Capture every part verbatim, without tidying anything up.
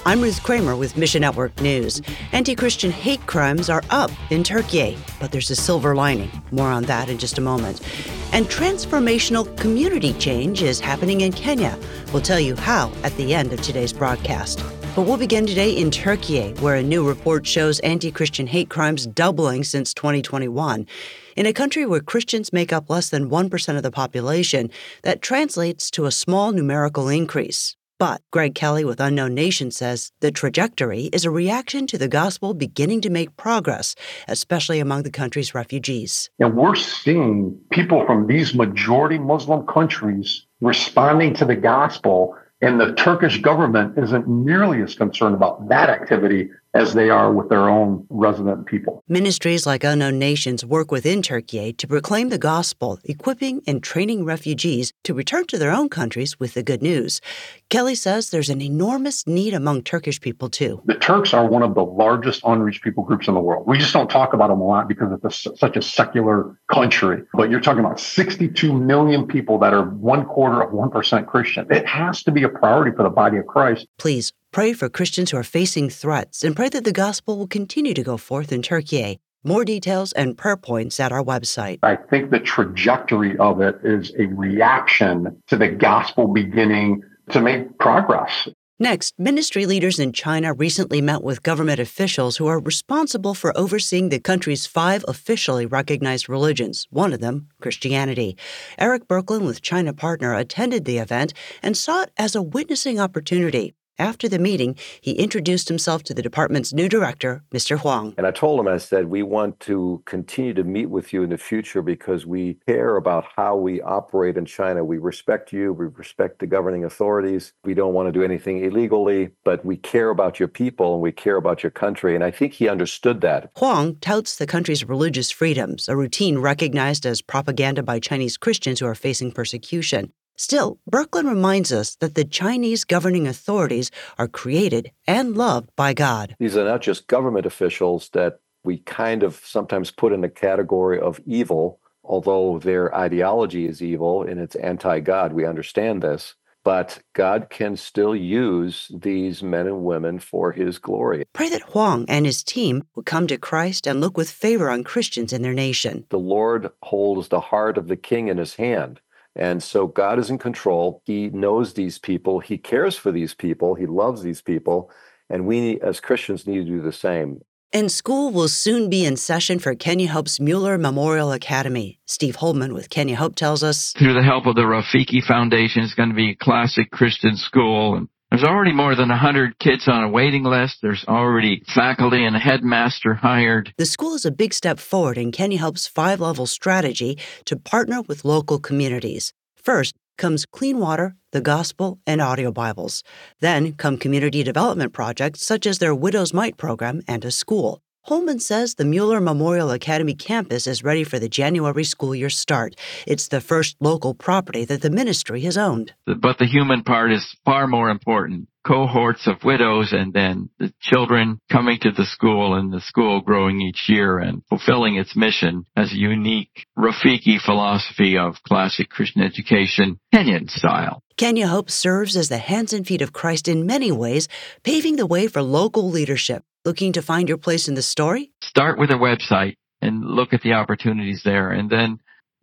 I'm Ruth Kramer with Mission Network News. Anti-Christian hate crimes are up in Turkey, but there's a silver lining. More on that in just a moment. And transformational community change is happening in Kenya. We'll tell you how at the end of today's broadcast. But we'll begin today in Turkey, where a new report shows anti-Christian hate crimes doubling since twenty twenty-one. In a country where Christians make up less than one percent of the population, that translates to a small numerical increase. But Greg Kelly with Unknown Nation says the trajectory is a reaction to the gospel beginning to make progress, especially among the country's refugees. And we're seeing people from these majority Muslim countries responding to the gospel, and the Turkish government isn't nearly as concerned about that activity as they are with their own resident people. Ministries like Unknown Nations work within Turkey to proclaim the gospel, equipping and training refugees to return to their own countries with the good news. Kelly says there's an enormous need among Turkish people, too. The Turks are one of the largest unreached people groups in the world. We just don't talk about them a lot because it's a, such a secular country. But you're talking about sixty-two million people that are one quarter of one percent Christian. It has to be a priority for the body of Christ. Please pray for Christians who are facing threats and pray that the gospel will continue to go forth in Turkey. More details and prayer points at our website. I think the trajectory of it is a reaction to the gospel beginning to make progress. Next, ministry leaders in China recently met with government officials who are responsible for overseeing the country's five officially recognized religions, one of them Christianity. Eric Berklin with China Partner attended the event and saw it as a witnessing opportunity. After the meeting, he introduced himself to the department's new director, Mister Huang. And I told him, I said, we want to continue to meet with you in the future because we care about how we operate in China. We respect you. We respect the governing authorities. We don't want to do anything illegally, but we care about your people and we care about your country. And I think he understood that. Huang touts the country's religious freedoms, a routine recognized as propaganda by Chinese Christians who are facing persecution. Still, Berklin reminds us that the Chinese governing authorities are created and loved by God. These are not just government officials that we kind of sometimes put in the category of evil, although their ideology is evil and it's anti-God. We understand this. But God can still use these men and women for his glory. Pray that Huang and his team would come to Christ and look with favor on Christians in their nation. The Lord holds the heart of the king in his hand. And so God is in control. He knows these people. He cares for these people. He loves these people. And we as Christians need to do the same. And school will soon be in session for Kenya Hope's Mueller Memorial Academy. Steve Holman with Kenya Hope tells us, through the help of the Rafiki Foundation, it's going to be a classic Christian school. And there's already more than one hundred kids on a waiting list. There's already faculty and a headmaster hired. The school is a big step forward in Kenya Hope's five-level strategy to partner with local communities. First comes clean water, the gospel, and audio Bibles. Then come community development projects such as their Widow's Mite program and a school. Holman says the Mueller Memorial Academy campus is ready for the January school year start. It's the first local property that the ministry has owned. But the human part is far more important. Cohorts of widows and then the children coming to the school and the school growing each year and fulfilling its mission as a unique Rafiki philosophy of classic Christian education, Kenyan style. Kenya Hope serves as the hands and feet of Christ in many ways, paving the way for local leadership. Looking to find your place in the story? Start with a website and look at the opportunities there. And then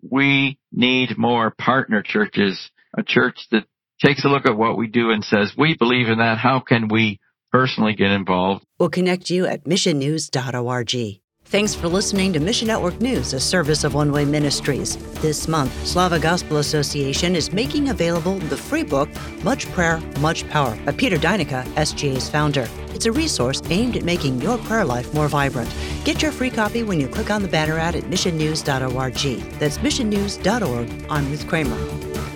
we need more partner churches, a church that takes a look at what we do and says, we believe in that. How can we personally get involved? We'll connect you at mission news dot org. Thanks for listening to Mission Network News, a service of One Way Ministries. This month, Slava Gospel Association is making available the free book, Much Prayer, Much Power, by Peter Deinica, S G A's founder. It's a resource aimed at making your prayer life more vibrant. Get your free copy when you click on the banner ad at mission news dot org. That's mission news dot org. I'm Ruth Kramer.